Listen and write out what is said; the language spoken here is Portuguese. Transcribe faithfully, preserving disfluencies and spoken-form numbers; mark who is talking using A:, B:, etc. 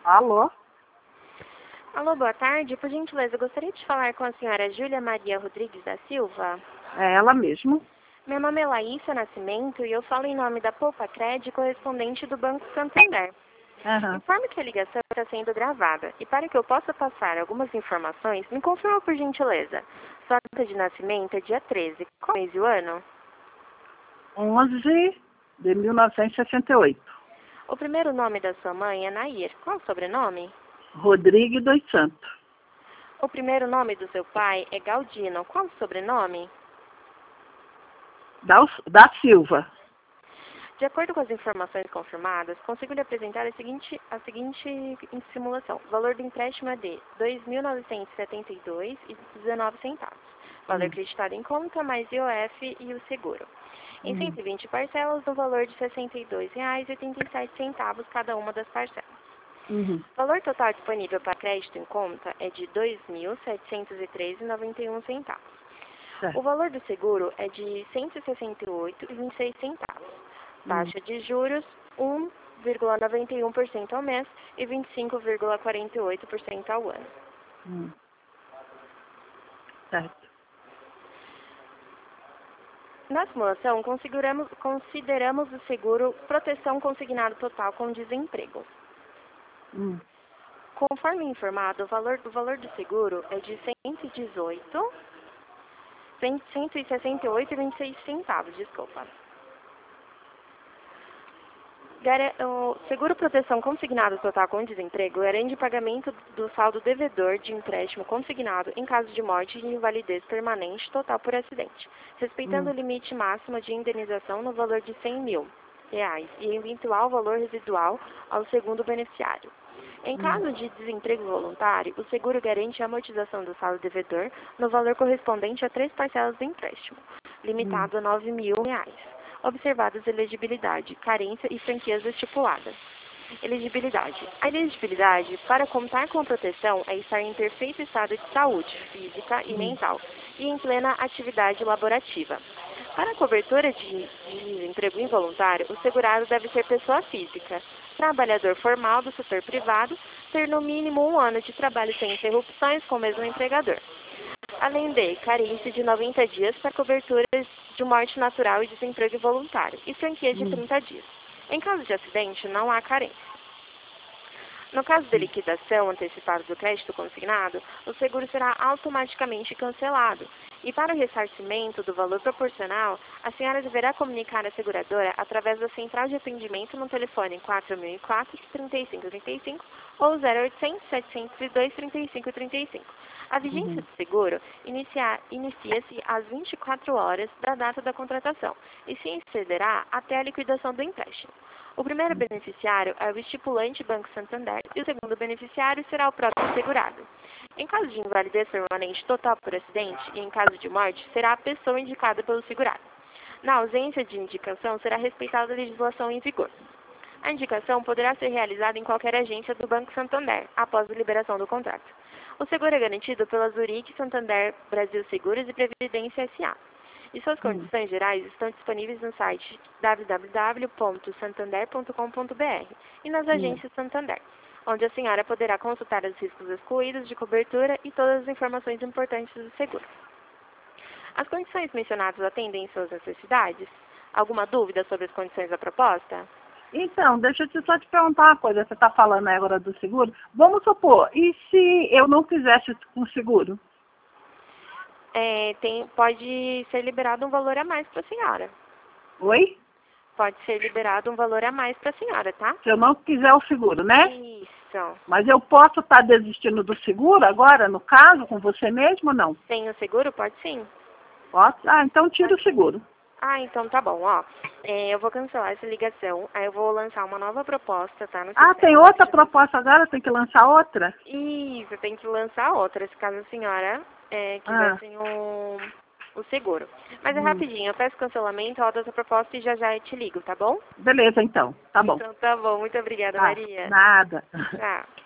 A: Alô?
B: Alô, boa tarde. Por gentileza, eu gostaria de falar com a senhora Júlia Maria Rodrigues da Silva.
A: É ela mesmo.
B: Meu nome é Laísa Nascimento e eu falo em nome da Poupa Cred, correspondente do Banco Santander.
A: Aham.
B: Informo que a ligação está sendo gravada e para que eu possa passar algumas informações, me confirma por gentileza. Sua data de nascimento é dia treze. Qual mês e o ano?
A: onze de mil novecentos e sessenta e oito.
B: O primeiro nome da sua mãe é Nair. Qual o sobrenome?
A: Rodrigues dos Santos.
B: O primeiro nome do seu pai é Galdino. Qual o sobrenome?
A: Da, da Silva.
B: De acordo com as informações confirmadas, consigo lhe apresentar a seguinte, a seguinte simulação. O valor do empréstimo é de dois mil novecentos e setenta e dois reais e dezenove centavos. Valor
A: Hum.
B: acreditado em conta, mais I O F e o seguro. Em
A: Hum.
B: cento e vinte parcelas, no valor de sessenta e dois reais e oitenta e sete centavos cada uma das parcelas.
A: Uhum.
B: O valor total disponível para crédito em conta é de dois mil setecentos e treze reais e noventa e um centavos.
A: Certo.
B: O valor do seguro é de cento e sessenta e oito reais e vinte e seis centavos. Taxa de juros um vírgula noventa e um por cento ao mês e vinte e cinco vírgula quarenta e oito por cento ao ano.
A: Hum. Certo.
B: Na simulação, consideramos, consideramos o seguro proteção consignado total com desemprego.
A: Hum.
B: Conforme informado, o valor, o valor do seguro é de cento e dezoito, cento e sessenta e oito reais e vinte e seis centavos, desculpa. O seguro proteção consignado total com desemprego garante o pagamento do saldo devedor de empréstimo consignado em caso de morte e invalidez permanente total por acidente, respeitando
A: Hum.
B: o limite máximo de indenização no valor de cem mil reais e eventual valor residual ao segundo beneficiário. Em caso de desemprego voluntário, o seguro garante a amortização do saldo devedor no valor correspondente a três parcelas do empréstimo, limitado a nove mil reais. Observadas elegibilidade, carência e franquias estipuladas. Elegibilidade. A elegibilidade para contar com a proteção é estar em perfeito estado de saúde física e mental e em plena atividade laborativa. Para a cobertura de, de desemprego involuntário, o segurado deve ser pessoa física, trabalhador formal do setor privado, ter no mínimo um ano de trabalho sem interrupções com o mesmo empregador. Além de carência de noventa dias para coberturas de morte natural e desemprego involuntário, e franquia de trinta dias. Em caso de acidente, não há carência. No caso de liquidação antecipada do crédito consignado, o seguro será automaticamente cancelado. E para o ressarcimento do valor proporcional, a senhora deverá comunicar à seguradora através da central de atendimento no telefone quatro mil e quatro, trinta e cinco trinta e cinco ou zero oitocentos, setecentos e dois, trinta e cinco trinta e cinco. A vigência do seguro inicia- inicia-se às vinte e quatro horas da data da contratação e se excederá até a liquidação do empréstimo. O primeiro beneficiário é o estipulante Banco Santander e o segundo beneficiário será o próprio segurado. Em caso de invalidez permanente total por acidente e em caso de morte, será a pessoa indicada pelo segurado. Na ausência de indicação, será respeitada a legislação em vigor. A indicação poderá ser realizada em qualquer agência do Banco Santander, após a liberação do contrato. O seguro é garantido pela Zurich Santander Brasil Seguros e Previdência S A E suas condições gerais estão disponíveis no site w w w ponto santander ponto com ponto b r e nas agências Santander, onde a senhora poderá consultar os riscos excluídos de cobertura e todas as informações importantes do seguro. As condições mencionadas atendem suas necessidades? Alguma dúvida sobre as condições da proposta?
A: Então, deixa eu te- só te perguntar uma coisa. Você está falando agora do seguro? Vamos supor, e se eu não fizesse com seguro?
B: É, tem, pode ser liberado um valor a mais para a senhora.
A: Oi?
B: Pode ser liberado um valor a mais para a senhora, tá?
A: Se eu não quiser o seguro, né?
B: Isso.
A: Mas eu posso estar desistindo do seguro agora, no caso, com você mesmo ou não?
B: Tem o seguro? Pode sim.
A: Posso? Ah, então tira o seguro.
B: Ah, então tá bom, ó. É, eu vou cancelar essa ligação, aí eu vou lançar uma nova proposta, tá? No
A: Ah,
B: sistema.
A: tem outra proposta agora? Tem que lançar outra?
B: Isso, tem que lançar outra, se caso a senhora é,
A: Ah.
B: quisesse o, o seguro. Mas é
A: Hum.
B: rapidinho, eu peço cancelamento, roda essa proposta e já já eu te ligo, tá bom?
A: Beleza, então. Tá bom.
B: Então tá bom, muito obrigada,
A: Tá.
B: Maria.
A: Nada.
B: Tchau.